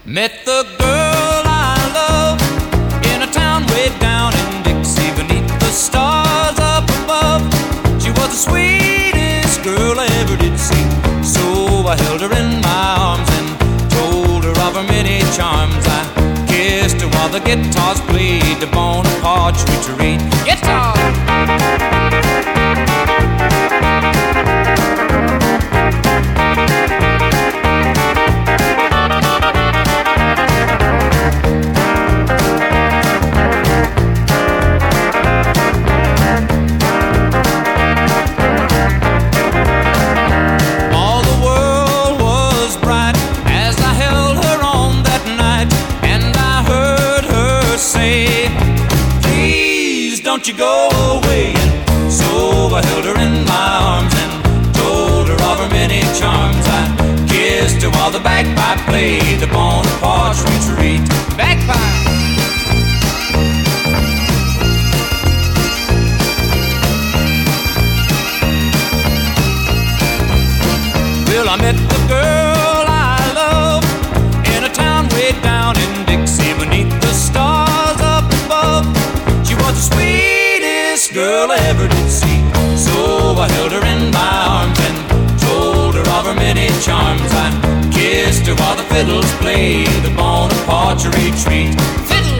Met the girl I love in a town way down in Dixie, beneath the stars up above. She was the sweetest girl I ever did see. So I held her in my arms and told her of her many charms. I kissed her while the guitars played the Bonaparte Retreat. Guitar! Don't you go away. And so I held her in my arms and told her of her many charms. I kissed her while the bagpipe played the Bonaparte Retreat. Bagpipe! Well, I met the girl I love in a town way down in Dixie, beneath the stars up above. She was the sweetest girl I ever did see. So I held her in my arms and told her of her many charms. I kissed her while the fiddles played the Bonaparte Retreat. Fiddle!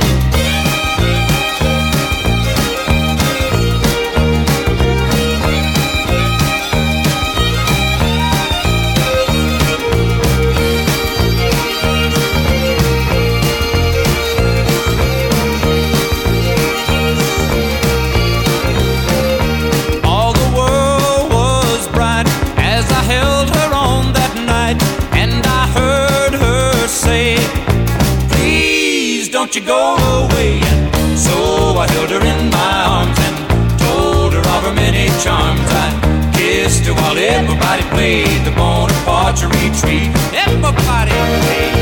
Don't you go away. And so I held her in my arms and told her of her many charms. I kissed her while everybody played the Bonaparte Retreat. Everybody played.